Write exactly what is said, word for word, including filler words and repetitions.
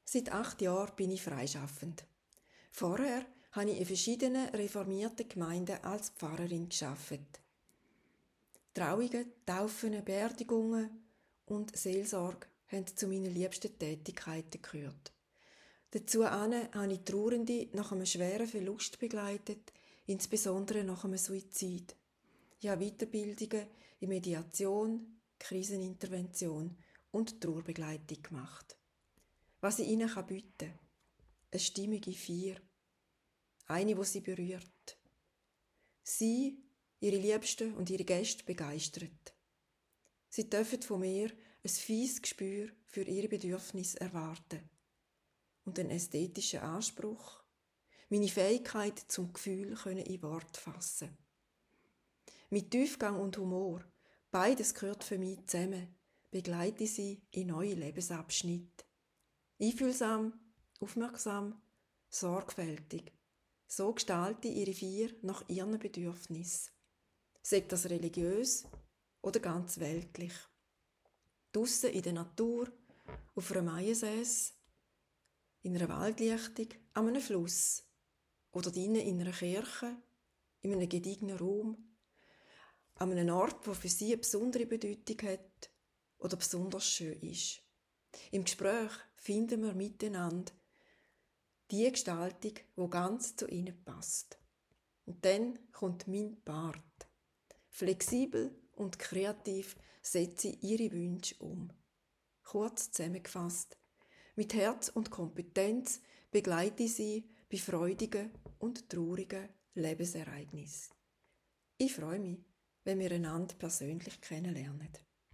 Seit acht Jahren bin ich freischaffend. Vorher habe ich in verschiedenen reformierten Gemeinden als Pfarrerin gearbeitet. Trauungen, Taufen, Beerdigungen und Seelsorge haben zu meinen liebsten Tätigkeiten gehört. Dazu habe ich Trauernde nach einem schweren Verlust begleitet, insbesondere nach einem Suizid. Ich habe Weiterbildungen in Mediation, Krisenintervention und Trauerbegleitung gemacht. Was ich ihnen bieten kann: eine stimmige Feier, eine, die sie berührt. Sie, ihre Liebsten und ihre Gäste begeistert. Sie dürfen von mir ein feises Gespür für ihre Bedürfnisse erwarten und einen ästhetischen Anspruch, meine Fähigkeit zum Gefühl können in Wort fassen. Mit Tiefgang und Humor, beides gehört für mich zusammen, begleite ich sie in neue Lebensabschnitte. Einfühlsam, aufmerksam, sorgfältig. So gestalte ich ihre Feier nach ihren Bedürfnissen. Sei das religiös oder ganz weltlich. Draussen in der Natur, auf einer Maiensässe, in einer Waldlichtung, an einem Fluss oder drinnen in einer Kirche, in einem gediegenen Raum, an einem Ort, der für sie eine besondere Bedeutung hat oder besonders schön ist. Im Gespräch finden wir miteinander die Gestaltung, die ganz zu ihnen passt. Und dann kommt mein Part. Flexibel und kreativ setze ich ihre Wünsche um. Kurz zusammengefasst: mit Herz und Kompetenz begleite ich sie bei freudigen und traurigen Lebensereignissen. Ich freue mich, wenn wir einander persönlich kennenlernen.